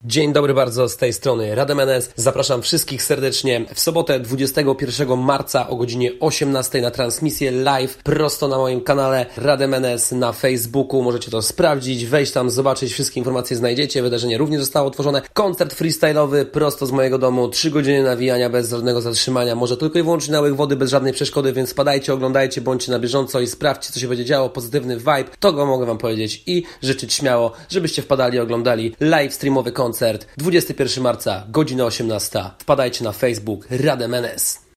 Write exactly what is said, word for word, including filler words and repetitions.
Dzień dobry bardzo, z tej strony Rademenes. Zapraszam wszystkich serdecznie w sobotę dwudziestego pierwszego marca o godzinie osiemnastej na transmisję live prosto na moim kanale Rademenes na Facebooku. Możecie to sprawdzić, wejść tam, zobaczyć, wszystkie informacje znajdziecie. Wydarzenie również zostało otworzone. Koncert freestyle'owy prosto z mojego domu. trzy godziny nawijania bez żadnego zatrzymania. Może tylko i wyłącznie na łyk wody, bez żadnej przeszkody, więc spadajcie, oglądajcie, bądźcie na bieżąco i sprawdźcie, co się będzie działo. Pozytywny vibe, to go mogę wam powiedzieć i życzyć śmiało, żebyście wpadali, oglądali live streamowy koncert dwudziestego pierwszego marca, godzina osiemnasta. Wpadajcie na Facebook Rademenes.